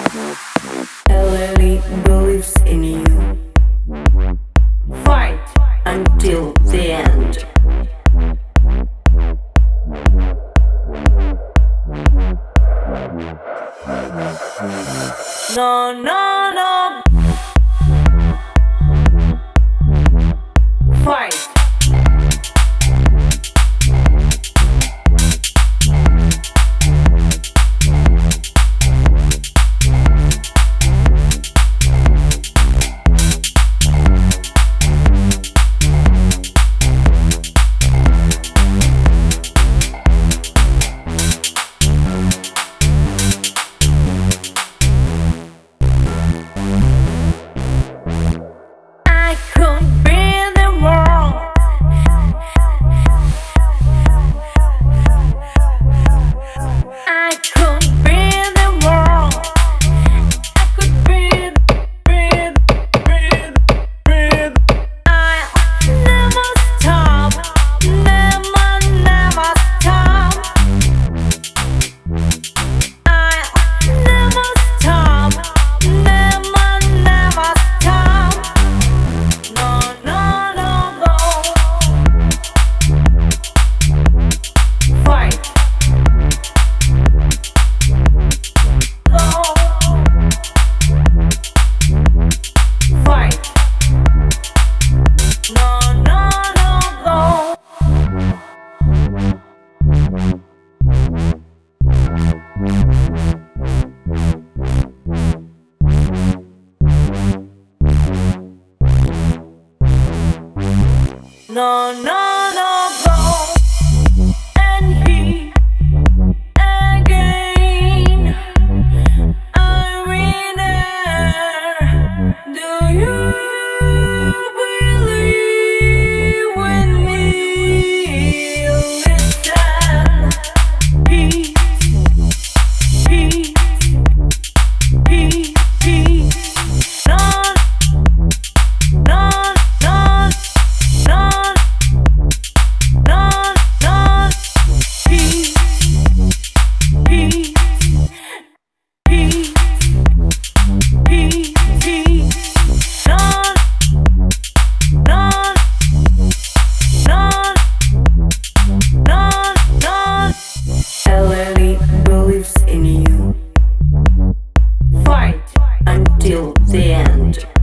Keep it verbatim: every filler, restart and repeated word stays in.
Eleni believes in you. Fight until the end. No, no, no. Fight. No, no, no, go and he again. Irene, do you believe in me? Listen, he, he, he, he. No, no, no, no. Eleni believes in you. Fight until the end.